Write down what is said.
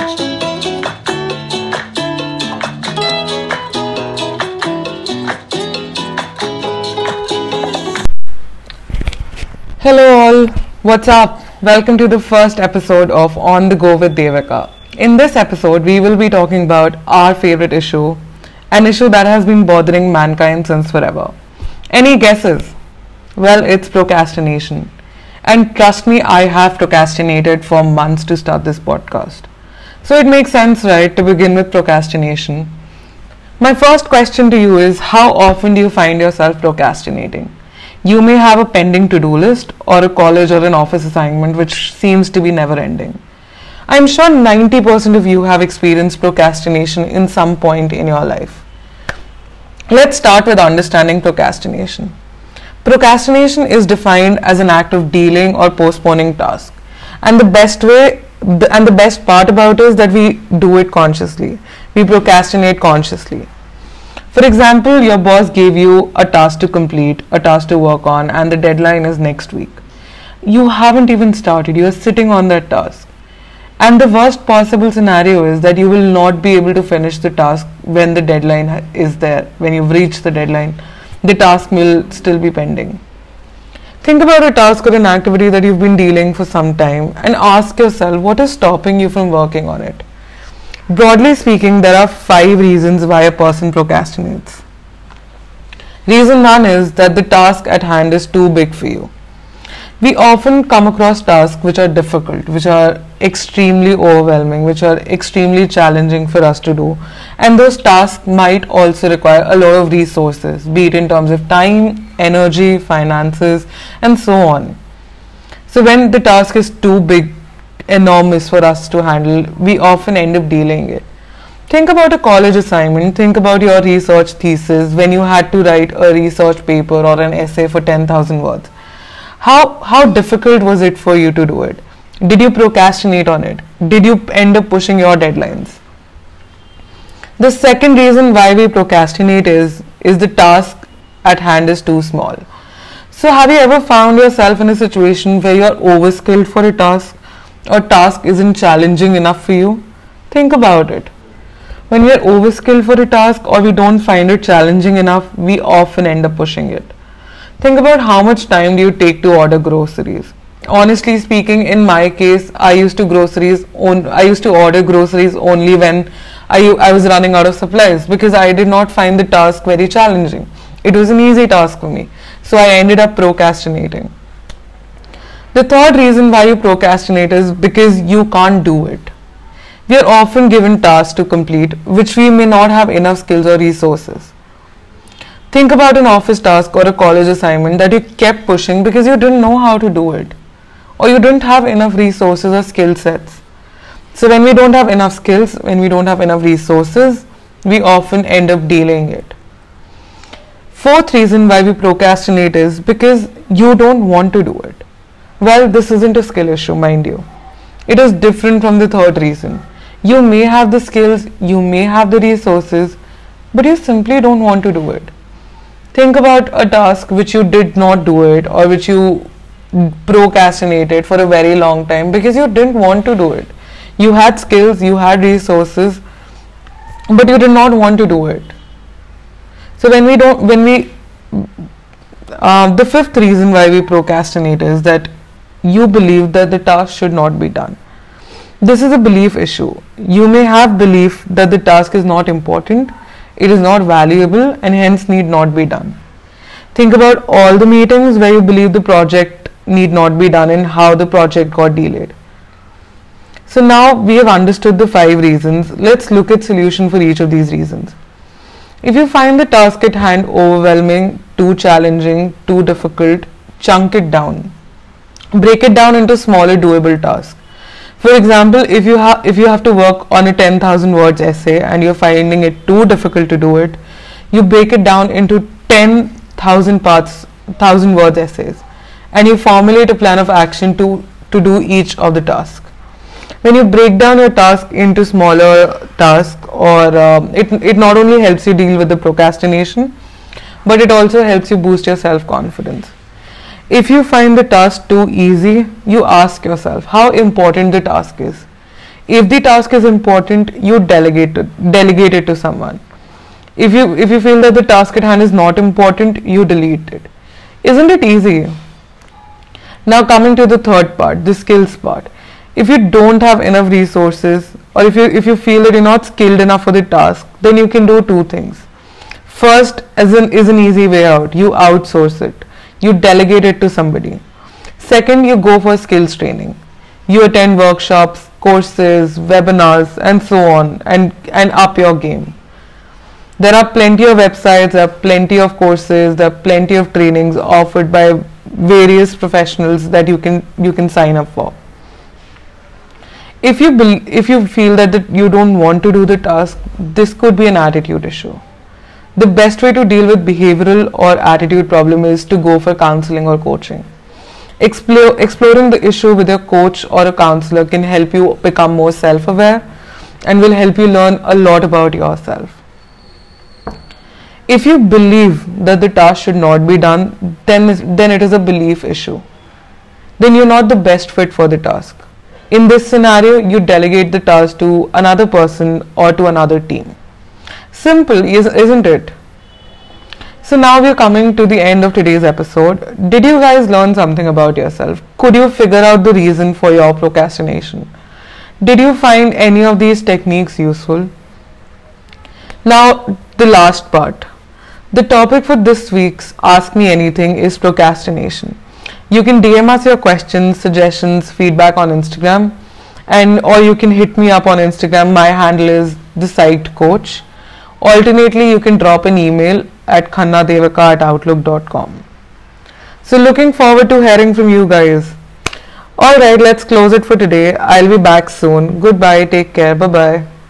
Hello all, what's up? Welcome to the first episode of On the Go with Devika. In this episode, we will be talking about our favorite issue, an issue that has been bothering mankind since forever. Any guesses? Well, it's procrastination. And trust me, I have procrastinated for months to start this podcast. So it makes sense, right, to begin with procrastination. My first question to you is, how often do you find yourself procrastinating? You may have a pending to-do list or a college or an office assignment which seems to be never ending. I'm sure 90% of you have experienced procrastination in some point in your life. Let's start with understanding procrastination. Procrastination is defined as an act of delaying or postponing tasks. And the best part about it is that we do it consciously. We procrastinate consciously. For example, your boss gave you a task to complete, a task to work on, and the deadline is next week. You haven't even started, you are sitting on that task. And the worst possible scenario is that you will not be able to finish the task when the deadline is there. When you've reached the deadline, the task will still be pending. Think about a task or an activity that you've been dealing for some time and ask yourself, what is stopping you from working on it? Broadly speaking, there are 5 reasons why a person procrastinates. Reason 1 is that the task at hand is too big for you. We often come across tasks which are difficult, which are extremely overwhelming, which are extremely challenging for us to do. And those tasks might also require a lot of resources, be it in terms of time, energy, finances, and so on. So when the task is too big, enormous for us to handle, we often end up delaying it. Think about a college assignment, think about your research thesis when you had to write a research paper or an essay for 10,000 words. How difficult was it for you to do it? Did you procrastinate on it? Did you end up pushing your deadlines? The second reason why we procrastinate is the task at hand is too small. So have you ever found yourself in a situation where you are overskilled for a task? Or task isn't challenging enough for you? Think about it. When we are overskilled for a task or we don't find it challenging enough, we often end up pushing it. Think about how much time do you take to order groceries. Honestly speaking, in my case, I used to order groceries only when I was running out of supplies because I did not find the task very challenging. It was an easy task for me. So I ended up procrastinating. The third reason why you procrastinate is because you can't do it. We are often given tasks to complete which we may not have enough skills or resources. Think about an office task or a college assignment that you kept pushing because you didn't know how to do it, or you didn't have enough resources or skill sets. So when we don't have enough skills, when we don't have enough resources, we often end up delaying it. Fourth reason why we procrastinate is because you don't want to do it. Well, this isn't a skill issue, mind you. It is different from the third reason. You may have the skills, you may have the resources, but you simply don't want to do it. Think about a task which you did not do it or which you procrastinated for a very long time because you didn't want to do it. You had skills, you had resources, but you did not want to do it. So the fifth reason why we procrastinate is that you believe that the task should not be done. This is a belief issue. You may have belief that the task is not important, it is not valuable, and hence need not be done. Think about all the meetings where you believe the project need not be done and how the project got delayed. So now we have understood the 5 reasons. Let's look at solution for each of these reasons. If you find the task at hand overwhelming, too challenging, too difficult, chunk it down. Break it down into smaller doable tasks. For example, if you have to work on a 10,000 words essay and you're finding it too difficult to do it, you break it down into 10,000 words essays and you formulate a plan of action to do each of the tasks. When you break down your task into smaller tasks, it not only helps you deal with the procrastination, but it also helps you boost your self-confidence. If you find the task too easy, you ask yourself how important the task is. If the task is important, you delegate it to someone. If you feel that the task at hand is not important, you delete it. Isn't it easy? Now coming to the third part, the skills part. If you don't have enough resources, or if you feel that you're not skilled enough for the task, then you can do two things. First is an easy way out. You outsource it. You delegate it to somebody. Second, you go for skills training. You attend workshops, courses, webinars, and so on, and up your game. There are plenty of websites, there are plenty of courses, there are plenty of trainings offered by various professionals that you can sign up for. If you feel that you don't want to do the task, this could be an attitude issue. The best way to deal with behavioral or attitude problem is to go for counseling or coaching. Exploring the issue with your coach or a counselor can help you become more self-aware and will help you learn a lot about yourself. If you believe that the task should not be done, then it is a belief issue. Then you're not the best fit for the task. In this scenario, you delegate the task to another person or to another team. Simple, isn't it? So now we're coming to the end of today's episode. Did you guys learn something about yourself? Could you figure out the reason for your procrastination? Did you find any of these techniques useful? Now, the last part. The topic for this week's Ask Me Anything is procrastination. You can DM us your questions, suggestions, feedback on Instagram, or you can hit me up on Instagram. My handle is the site coach. Alternately, you can drop an email at khannadevaka@outlook.com. So looking forward to hearing from you guys. Alright, let's close it for today. I'll be back soon. Goodbye, take care, bye bye.